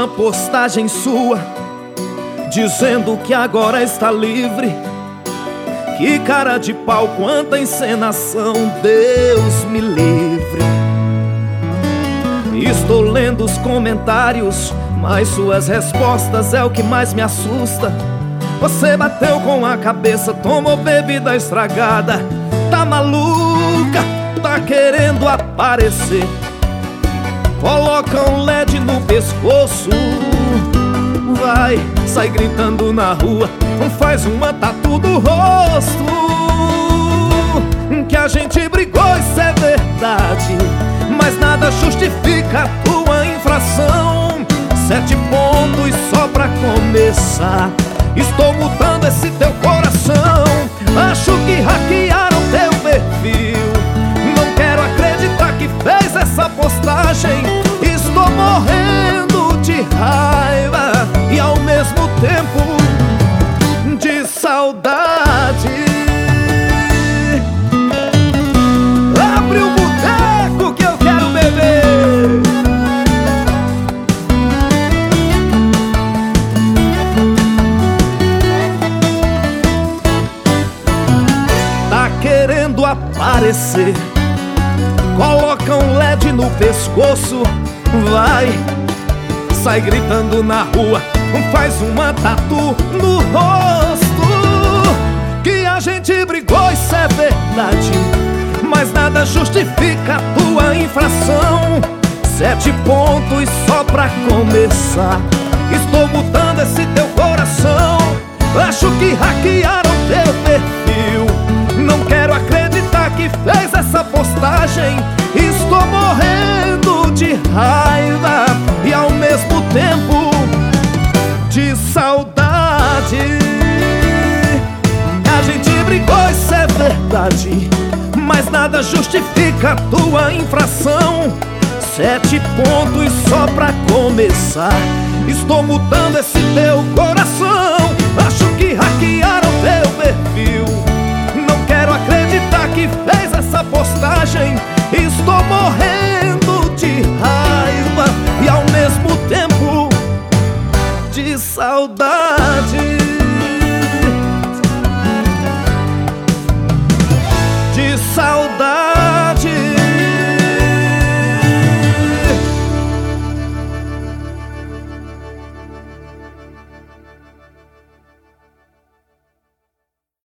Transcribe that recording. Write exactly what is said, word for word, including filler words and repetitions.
uma postagem sua dizendo que agora está livre. Que cara de pau, quanta encenação, Deus me livre. Estou lendo os comentários, mas suas respostas é o que mais me assusta. Você bateu com a cabeça, tomou bebida estragada. Tá maluca, tá querendo aparecer. Coloca um L E D no pescoço. Vai, sai gritando na rua, faz uma tatu do rosto. Que a gente brigou, isso é verdade, mas nada justifica a tua infração. Sete pontos só pra começar. Estou mudando esse teu coração. Acho que hackearam teu perfil. Não quero acreditar que fez essa postagem. Estou morrendo de raiva e ao mesmo tempo de saudade. Abre o boteco que eu quero beber. Tá querendo aparecer. Coloca um L E D no pescoço. Vai, sai gritando na rua, faz uma tatu no rosto. Que a gente brigou, isso é verdade, mas nada justifica a tua infração. Sete pontos só pra começar. Estou mudando esse teu coração. Acho que hackearam teu perfil. Não quero acreditar que fez essa postagem. Estou morrendo de raiva e ao mesmo tempo de saudade. A gente brigou, isso é verdade, mas nada justifica a tua infração. Sete pontos só pra começar. Estou mudando esse teu coração. Acho que hackearam teu perfil. Não quero acreditar que fez essa postagem. Estou morrendo de raiva e ao mesmo tempo de saudade.